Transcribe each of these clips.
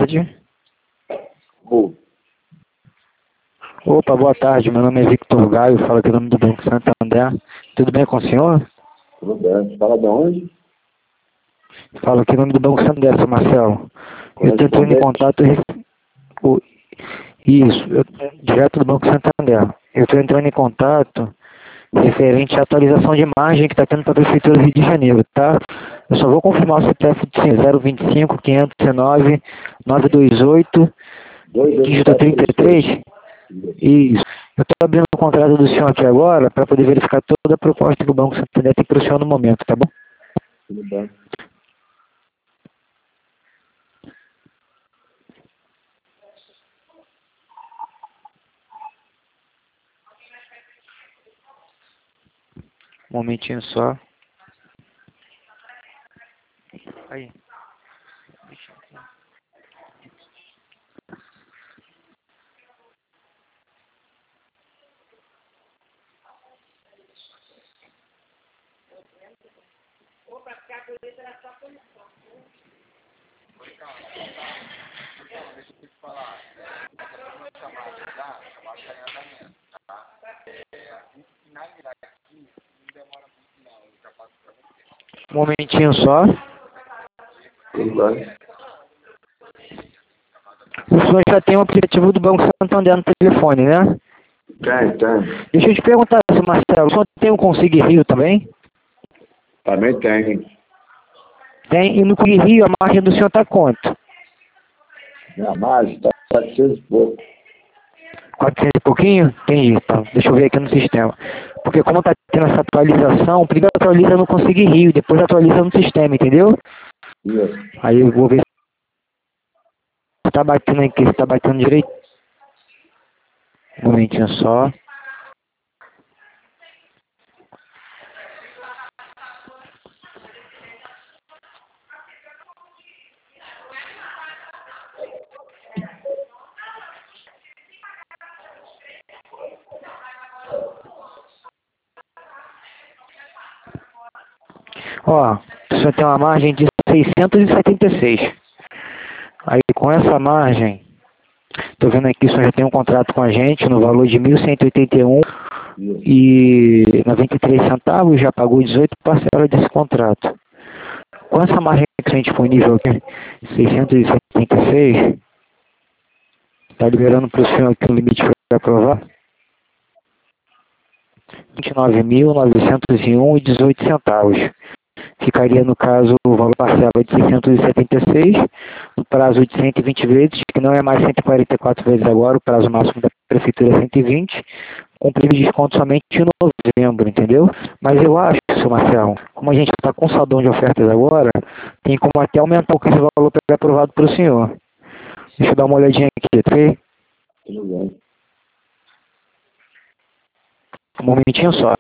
tarde. Ô, Opa, boa tarde. Meu nome é Victor Gaio, falo aqui no nome do Banco Santander. Tudo bem com o senhor? tudo bem. Fala de onde? Falo aqui no nome do Banco Santander, seu Marcelo. Eu estou entrando em Correspondente. contato... Isso, direto do Banco Santander. Eu estou entrando em contato referente à atualização de margem que está tendo para a Prefeitura do Rio de Janeiro, tá? Eu só vou confirmar o CPF de 025 509 928 dígito 33. Isso. Eu estou abrindo o contrato do senhor aqui agora para poder verificar toda a proposta que o Banco Santander tem para o senhor no momento, tá bom? Tudo bem. Um momentinho só. Aí. Um momentinho só. Tudo bem. O senhor já tem o aplicativo do Banco Santander no telefone, né? Tem. Deixa eu te perguntar, seu Marcelo, o senhor tem o Consigue Rio também? Também tem. Tem, e no Consigue Rio a margem do senhor está quanto? Minha margem está 700 e pouco. 400 e pouquinho? Entendi, tá. Deixa eu ver aqui no sistema. Porque como está tendo essa atualização, primeiro atualiza no Consigue Rio, depois atualiza no sistema, entendeu? Isso. Aí eu vou ver se está batendo aqui, se está batendo direito. Um momentinho só. Ó, o senhor tem uma margem de 676. Aí com essa margem, tô vendo aqui, o senhor já tem um contrato com a gente no valor de 1.181 Isso. e 93 centavos, já pagou 18 parcelas desse contrato. Com essa margem que tem disponível aqui, 676, está liberando para o senhor aqui o limite para aprovar? 29.901,18 centavos. Ficaria, no caso, o valor parcela de 676, no prazo de 120 vezes, que não é mais 144 vezes agora, o prazo máximo da Prefeitura é 120, com prêmio de desconto somente em novembro, entendeu? Mas eu acho, seu Marcelo, como a gente está com saldão de ofertas agora, tem como até aumentar esse valor para ser aprovado para o senhor. Deixa eu dar uma olhadinha aqui, ok? Tudo bem. Um momentinho só.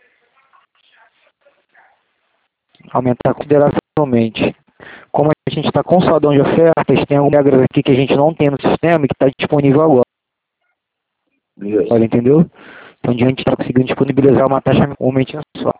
Aumentar consideravelmente. Como a gente está com saldão de ofertas, tem algumas regras aqui que a gente não tem no sistema e que está disponível agora, Isso. entendeu? Então, a gente está conseguindo disponibilizar uma taxa um momentinho só.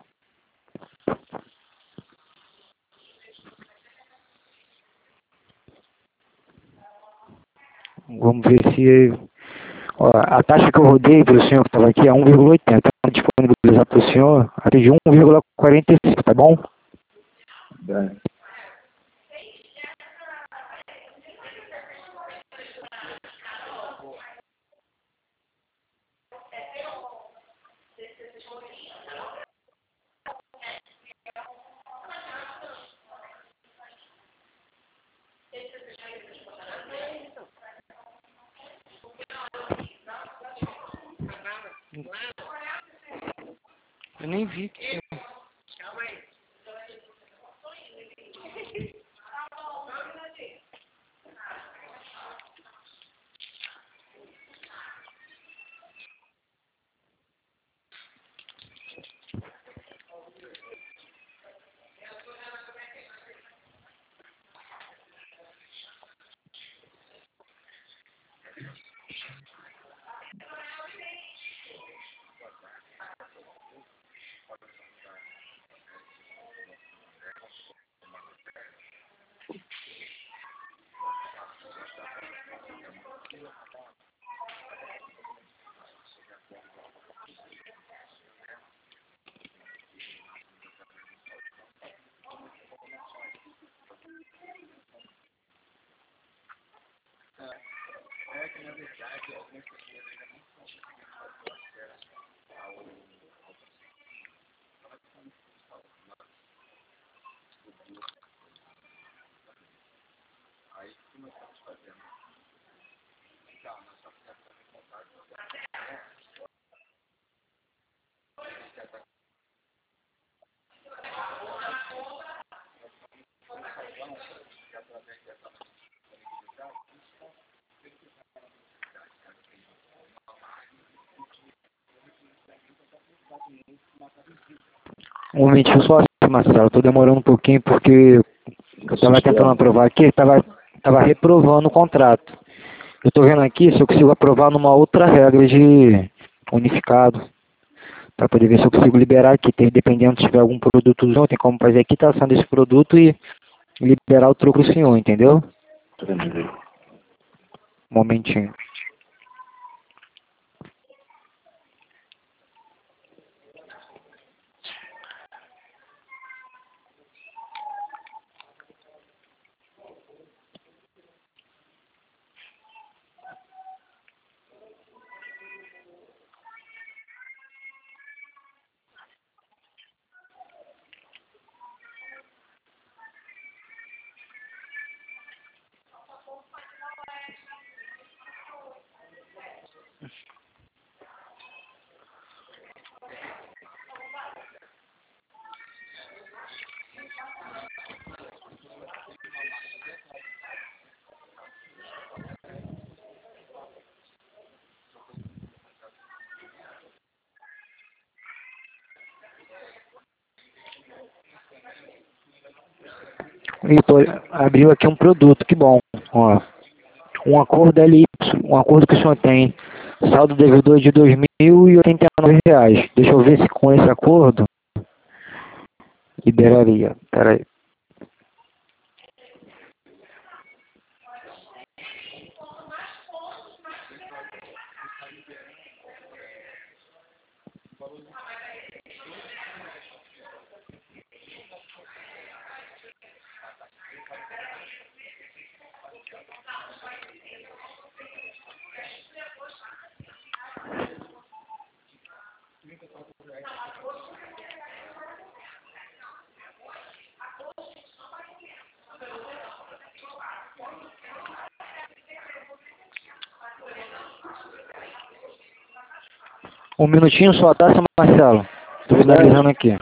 Vamos ver se... Ó, a taxa que eu rodei para o senhor que estava aqui é 1,80. Então, disponibilizar para o senhor até de 1,45, tá bom? Bem. Eu nem vi. Um momentinho só, Marcelo. Tô demorando um pouquinho porque eu tava tentando aprovar aqui, tava reprovando o contrato. Eu tô vendo aqui se eu consigo aprovar numa outra regra de unificado. Para poder ver se eu consigo liberar aqui. Dependendo se tiver algum produto junto, tem como fazer a quitação desse produto e liberar o troco do senhor, entendeu? Entendi. Um momentinho. Abriu aqui um produto, que bom. Ó, um acordo LY, um acordo que o senhor tem, saldo devedor de R$ 2.089. Deixa eu ver se com esse acordo liberaria. Pera aí. Um minutinho só, tá, seu Marcelo? Estou finalizando aqui.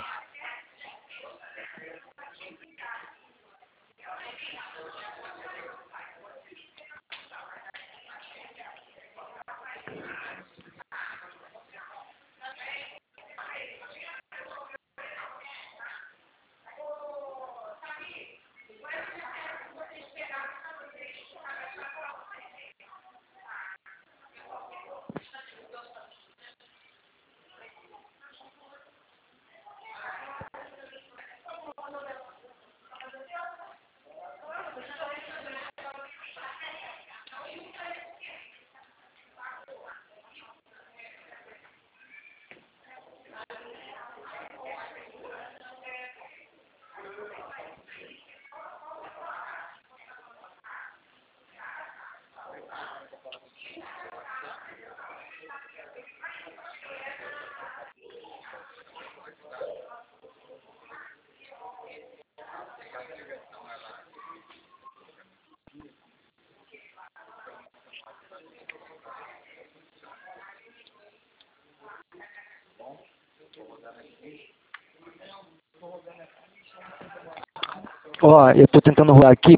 Ó, eu estou tentando rolar aqui,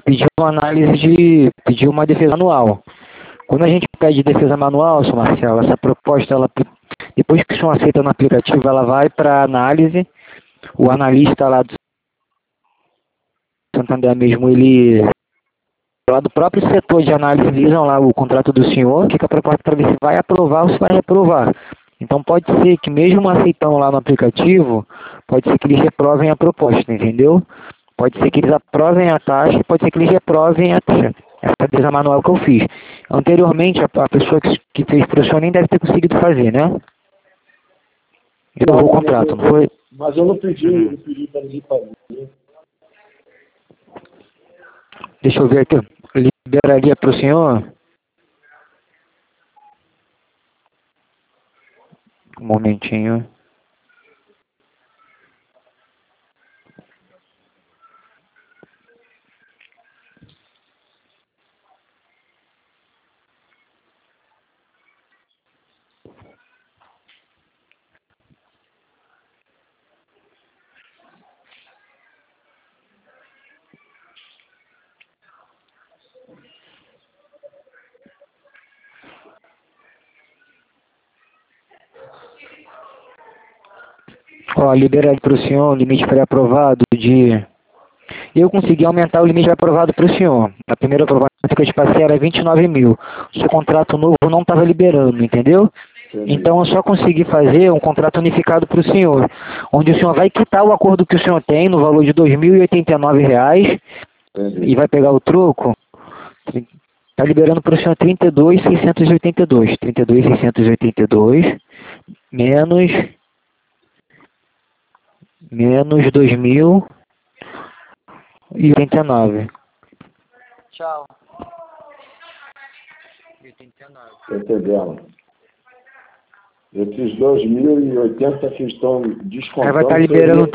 pedir uma defesa manual. Quando a gente pede defesa manual, seu Marcelo, essa proposta, depois que o senhor aceita no aplicativo, ela vai para análise. O analista lá do Santander mesmo, ele lá do próprio setor de análise visam lá o contrato do senhor, fica a proposta para ver se vai aprovar ou se vai reprovar. Então pode ser que mesmo aceitando lá no aplicativo, pode ser que eles reprovem a proposta, entendeu? Pode ser que eles aprovem a taxa, pode ser que eles reprovem a taxa. Essa é a defesa manual que eu fiz. Anteriormente, a pessoa que fez para o senhor nem deve ter conseguido fazer, né? Reprovou o contrato, não foi? Mas eu não pedi para ninguém fazer. Deixa eu ver aqui. Liberaria para o senhor? Um momentinho. Ó, liberado para o senhor o limite pré-aprovado de... Eu consegui aumentar o limite aprovado para o senhor. A primeira aprovação que eu te passei era 29 mil. O seu contrato novo não estava liberando, entendeu? Entendi. Então eu só consegui fazer um contrato unificado para o senhor, onde o senhor vai quitar o acordo que o senhor tem no valor de R$ 2.089 Entendi. e vai pegar o troco. Está liberando para o senhor 32.682. 32.682 menos 2.089. Tchau. 89. Entendendo. Esses 2.080 que estão descontando... Aí vai estar liberando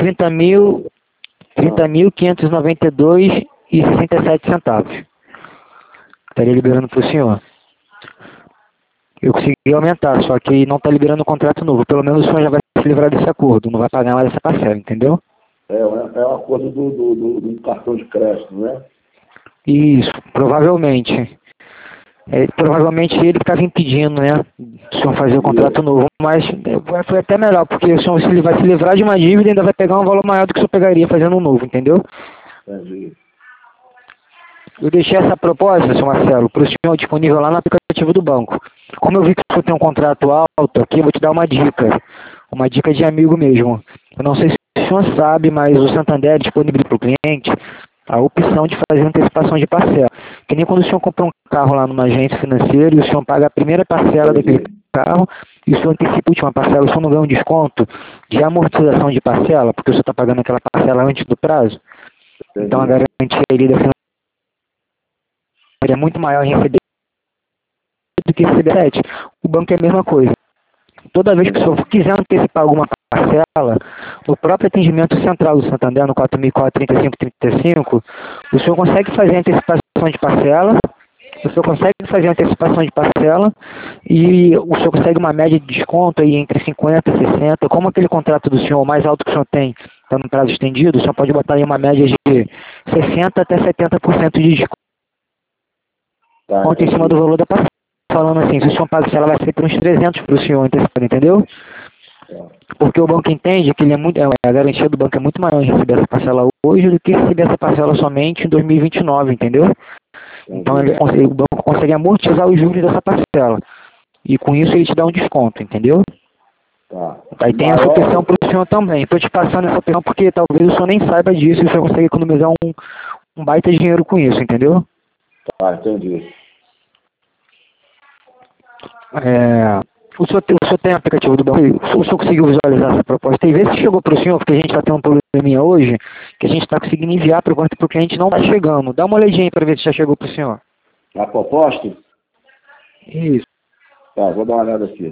30.592,67 Estaria liberando para o senhor. Eu consegui aumentar, só que não está liberando o contrato novo. Pelo menos o senhor já vai se livrar desse acordo, não vai pagar mais essa parcela, entendeu? É uma coisa do cartão de crédito, não é? Isso, provavelmente. Provavelmente ele que estava impedindo, né? O senhor fazer o contrato novo. Mas foi até melhor, porque o senhor vai se livrar de uma dívida e ainda vai pegar um valor maior do que o senhor pegaria fazendo um novo, entendeu? Entendi. Eu deixei essa proposta, senhor Marcelo, para o senhor disponível lá no aplicativo do banco. Como eu vi que o senhor tem um contrato alto aqui, eu vou te dar uma dica. Uma dica de amigo mesmo. Eu não sei se o senhor sabe, mas o Santander disponibiliza para o cliente a opção de fazer antecipação de parcela. Que nem quando o senhor compra um carro lá numa agência financeira e o senhor paga a primeira parcela daquele carro e o senhor antecipa a última parcela, o senhor não ganha um desconto de amortização de parcela, porque o senhor está pagando aquela parcela antes do prazo. Então a garantia ali da financeira é muito maior em receber do que receber 7. O banco é a mesma coisa. Toda vez que o senhor quiser antecipar alguma parcela, no próprio atendimento central do Santander, no 4004-3535, o senhor consegue fazer a antecipação de parcela, e o senhor consegue uma média de desconto aí entre 50 e 60. Como aquele contrato do senhor, o mais alto que o senhor tem, está no prazo estendido, o senhor pode botar aí uma média de 60 até 70% de desconto em cima do valor da parcela. Falando assim, se o senhor paga, ela vai ser por uns 300 para o senhor antecipado, entendeu? Porque o banco entende que a garantia do banco é muito maior em receber essa parcela hoje do que receber essa parcela somente em 2029, entendeu? Então o banco consegue amortizar os juros dessa parcela. E com isso ele te dá um desconto, entendeu? Aí tem essa opção para o senhor também. Estou te passando essa opção porque talvez o senhor nem saiba disso e o senhor consegue economizar um baita dinheiro com isso, entendeu? Tá, entendi. O senhor tem aplicativo do banco? O senhor conseguiu visualizar essa proposta e ver se chegou para o senhor, porque a gente está tendo um probleminha hoje, que a gente está conseguindo enviar para o cliente não está chegando. Dá uma olhadinha aí para ver se já chegou para o senhor. A proposta? Isso. Tá, vou dar uma olhada aqui.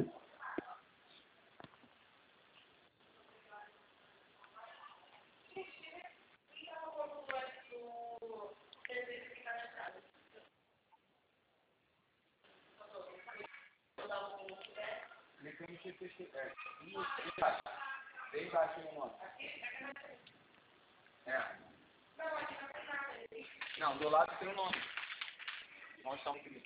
Bem baixinho, mano. Não, do lado tem o nome. Nós estamos aqui.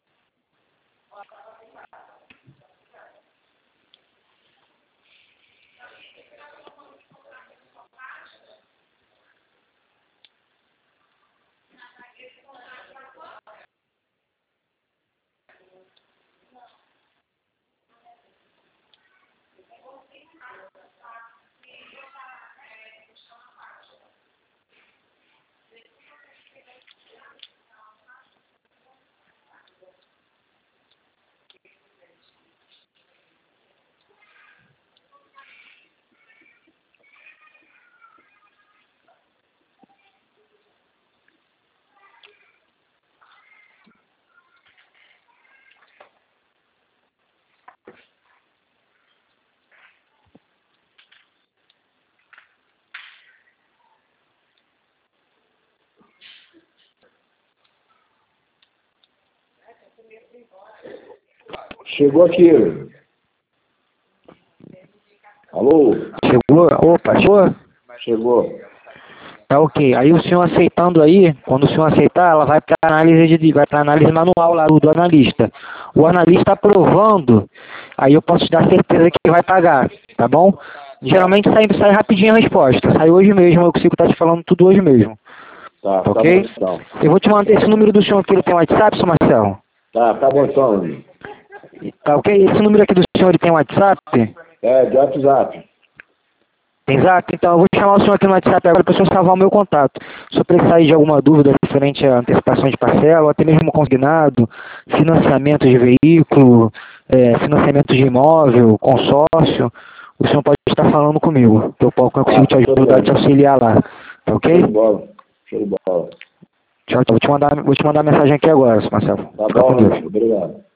Chegou aqui. Alô? Chegou? Opa, chegou? Chegou. Tá ok. Aí o senhor aceitando aí, quando o senhor aceitar, ela vai para análise manual lá do analista. O analista aprovando, aí eu posso te dar certeza que vai pagar, tá bom? Geralmente sai rapidinho a resposta. Sai hoje mesmo, eu consigo estar te falando tudo hoje mesmo. Tá Ok? bom, então. Eu vou te mandar esse número do senhor aqui, ele tem WhatsApp, seu Marcelo? Tá bom, então. Tá ok? Esse número aqui do senhor, ele tem WhatsApp? É, de WhatsApp. Tem zap? Então eu vou chamar o senhor aqui no WhatsApp agora para o senhor salvar o meu contato. Se eu precisar de alguma dúvida referente à antecipação de parcela, ou até mesmo consignado, financiamento de veículo, financiamento de imóvel, consórcio, o senhor pode estar falando comigo. Que eu consigo te ajudar, te auxiliar lá. Tá ok? Show de bola. Show de bola. Tchau, tchau. Vou te mandar a mensagem aqui agora, Marcelo. Tá Fica com bom, Deus. obrigado.